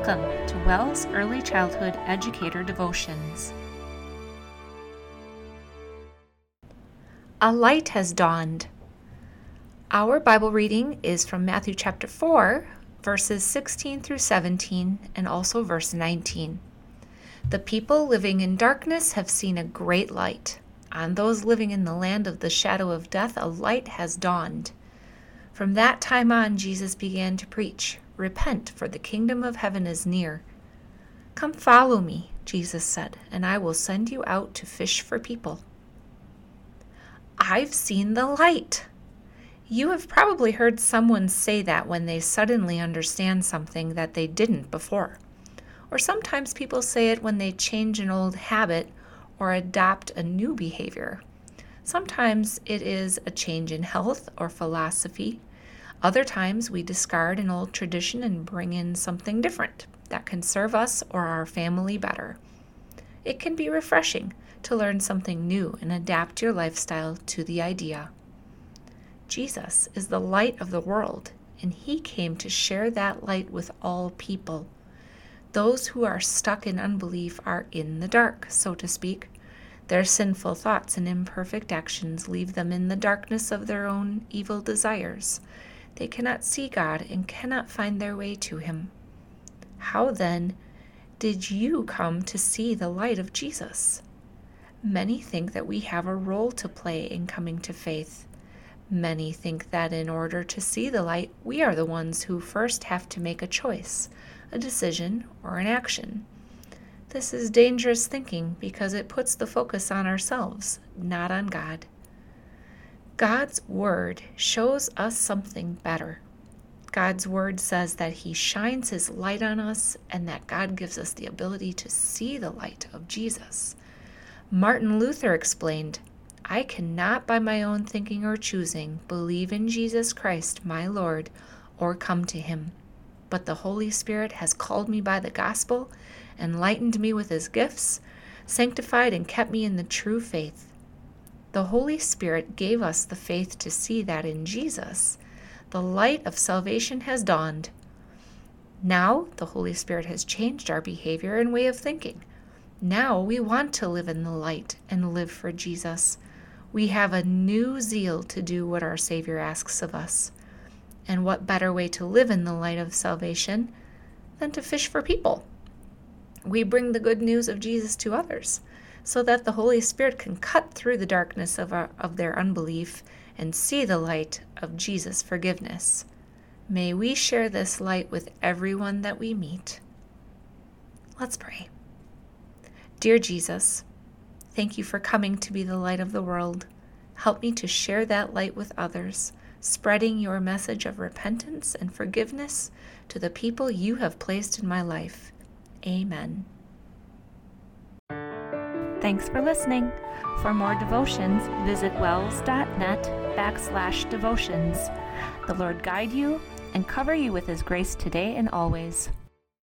Welcome to WELS Early Childhood Educator Devotions. A light has dawned. Our Bible reading is from Matthew chapter 4, verses 16 through 17, and also verse 19. The people living in darkness have seen a great light. On those living in the land of the shadow of death, a light has dawned. From that time on, Jesus began to preach, "Repent, for the kingdom of heaven is near." "Come follow me," Jesus said, "and I will send you out to fish for people." I've seen the light. You have probably heard someone say that when they suddenly understand something that they didn't before. Or sometimes people say it when they change an old habit or adopt a new behavior. Sometimes it is a change in health or philosophy. Other times we discard an old tradition and bring in something different that can serve us or our family better. It can be refreshing to learn something new and adapt your lifestyle to the idea. Jesus is the light of the world, and he came to share that light with all people. Those who are stuck in unbelief are in the dark, so to speak. Their sinful thoughts and imperfect actions leave them in the darkness of their own evil desires. They cannot see God and cannot find their way to him. How then did you come to see the light of Jesus? Many think that we have a role to play in coming to faith. Many think that in order to see the light, we are the ones who first have to make a choice, a decision, or an action. This is dangerous thinking because it puts the focus on ourselves, not on God. God's Word shows us something better. God's Word says that he shines his light on us and that God gives us the ability to see the light of Jesus. Martin Luther explained, "I cannot by my own thinking or choosing believe in Jesus Christ, my Lord, or come to him. But the Holy Spirit has called me by the gospel, enlightened me with his gifts, sanctified and kept me in the true faith." The Holy Spirit gave us the faith to see that in Jesus, the light of salvation has dawned. Now the Holy Spirit has changed our behavior and way of thinking. Now we want to live in the light and live for Jesus. We have a new zeal to do what our Savior asks of us. And what better way to live in the light of salvation than to fish for people? We bring the good news of Jesus to others so that the Holy Spirit can cut through the darkness of their unbelief and see the light of Jesus' forgiveness. May we share this light with everyone that we meet. Let's pray. Dear Jesus, thank you for coming to be the light of the world. Help me to share that light with others, spreading your message of repentance and forgiveness to the people you have placed in my life. Amen. Thanks for listening. For more devotions, visit wels.net/devotions. The Lord guide you and cover you with his grace today and always.